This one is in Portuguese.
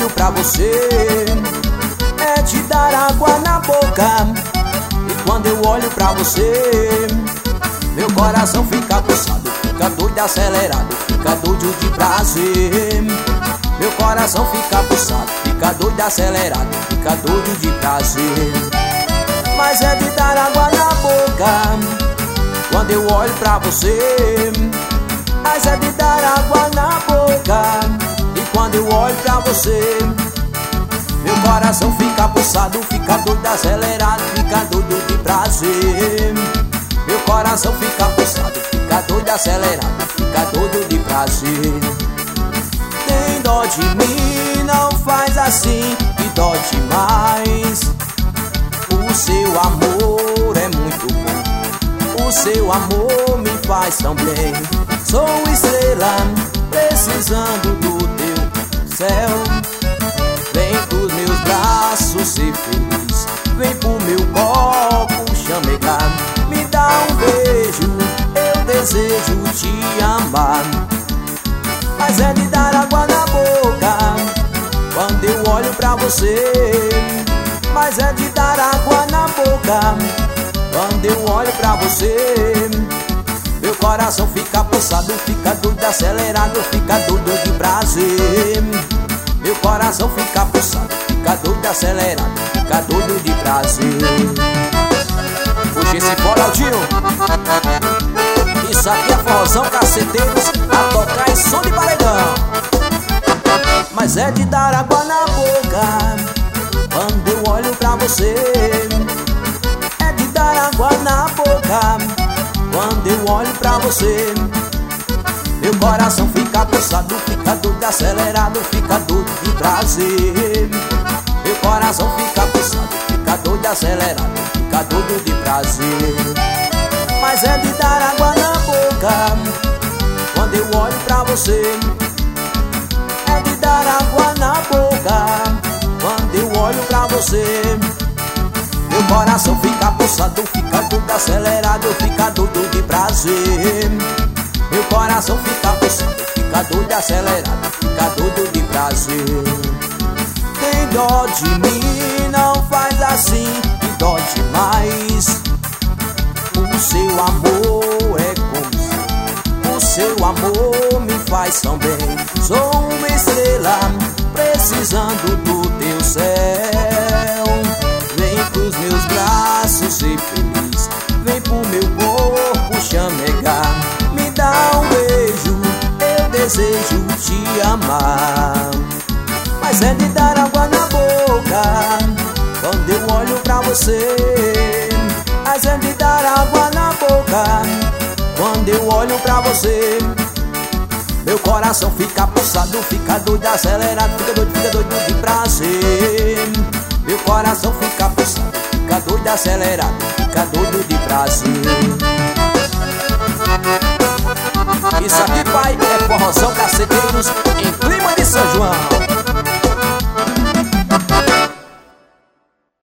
olho pra você, é de dar água na boca. E quando eu olho pra você, meu coração fica pulsado, fica doido, acelerado, fica doido de prazer. Meu coração fica pulsado, fica doido, acelerado, fica doido de prazer. Mas é de dar água na boca quando eu olho pra você. Mas é de dar água na boca. E quando eu olho pra você, meu coração fica pulsado, fica doido, acelerado, fica doido de prazer. Meu coração fica pulsado, fica doido, acelerado, fica doido de prazer. Tem dó de mim, não faz assim, que dó demais. O seu amor é muito bom, o seu amor me faz tão bem. Sou estrela, precisando do teu céu. Vem pros meus braços ser feliz, vem pro meu copo chamegar. Me dá um beijo, eu desejo te amar. Mas é de dar água na boca quando eu olho pra você. Mas é de dar água na boca quando eu olho pra você. Meu coração fica pulsado, fica doido, acelerado, fica doido de prazer. Meu coração fica pulsado, fica doido, acelerado, fica doido de prazer. Puxa esse fora, Aldinho. Isso aqui é forrozão, caceteiros, a tocar em som de paredão. Mas é de dar água na boca quando eu olho pra você. É de dar água na boca quando eu olho pra você. Meu coração fica pulsado, fica doido, acelerado, fica doido de prazer. Meu coração fica pulsado, fica doido, acelerado, fica doido de prazer. Mas é de dar água na boca quando eu olho pra você. É de dar água na boca quando eu olho pra você. Meu coração fica pulsado, fica doido, acelerado, fica doido de prazer. Meu coração fica pulsado, fica doido, acelerado, fica doido de prazer. Tem dó de mim, não faz assim, que dó demais. O seu amor é como o seu amor me faz tão bem. Sou uma estrela, precisando do teu céu. Vem pros meus braços ser feliz, vem pro meu corpo chamegar. Me dá um beijo, eu desejo te amar. Mas é de dar água na boca quando eu olho pra você. Mas é de dar água na boca quando eu olho pra você. Meu coração fica pulsado, fica doido, acelerado, fica doido de prazer. Meu coração fica pulsado, fica doido, acelerado, fica doido